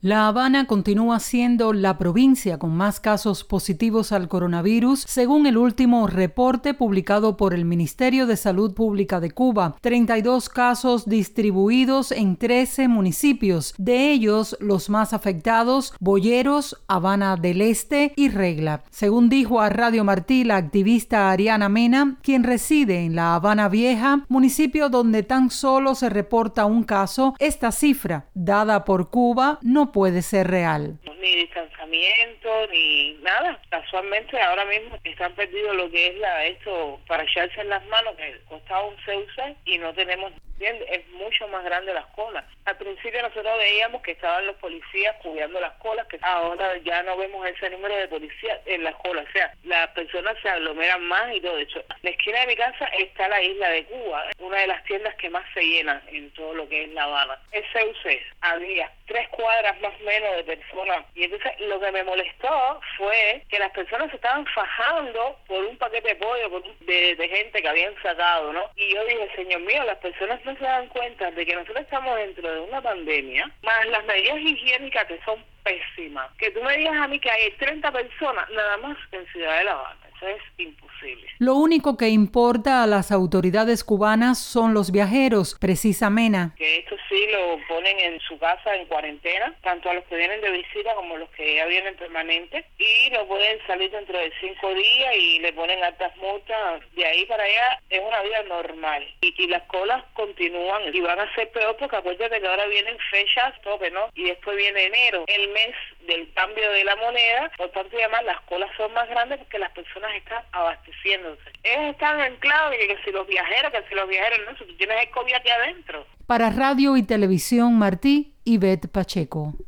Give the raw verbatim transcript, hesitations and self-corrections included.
La Habana continúa siendo la provincia con más casos positivos al coronavirus, según el último reporte publicado por el Ministerio de Salud Pública de Cuba. treinta y dos casos distribuidos en trece municipios, de ellos los más afectados, Boyeros, Habana del Este y Regla. Según dijo a Radio Martí la activista Ariana Mena, quien reside en la Habana Vieja, municipio donde tan solo se reporta un caso, esta cifra, dada por Cuba, no puede ser real. Ni distanciamiento, ni nada. Casualmente ahora mismo están perdidos lo que es la esto para echarse en las manos, que costaba un C U C y no tenemos, es mucho más grande las colas. Al principio nosotros veíamos que estaban los policías cuidando las colas, que ahora ya no vemos ese número de policías en las colas. O sea, las personas se aglomeran más y todo eso. En la esquina de mi casa está la isla de Cuba, una de las tiendas que más se llenan en todo lo que es La Habana. El C U C había tres cuadras más o menos de personas. Y entonces lo que me molestó fue que las personas se estaban fajando por un paquete de pollo por un, de, de gente que habían sacado, ¿no? Y yo dije, señor mío, las personas no se dan cuenta de que nosotros estamos dentro de una pandemia, más las medidas higiénicas que son pésimas. Que tú me digas a mí que hay treinta personas nada más en Ciudad de La Habana. Eso es imposible. Lo único que importa a las autoridades cubanas son los viajeros, precisa Mena. Que esto sí lo ponen en su casa en cuarentena, tanto a los que vienen de visita como a los que ya vienen permanentes, y no pueden salir dentro de cinco días y le ponen altas multas. De ahí para allá es una vida normal. Y, y las colas continúan y van a ser peor porque acuérdate que ahora vienen fechas tope, ¿no? Y después viene enero, el mes del cambio de la moneda, por tanto además las colas son más grandes porque las personas están abasteciéndose. Ellos están anclados y que si los viajeros, que si los viajeros no, si tú tienes el COVID aquí adentro. Para Radio y Televisión Martí, Ivette Pacheco.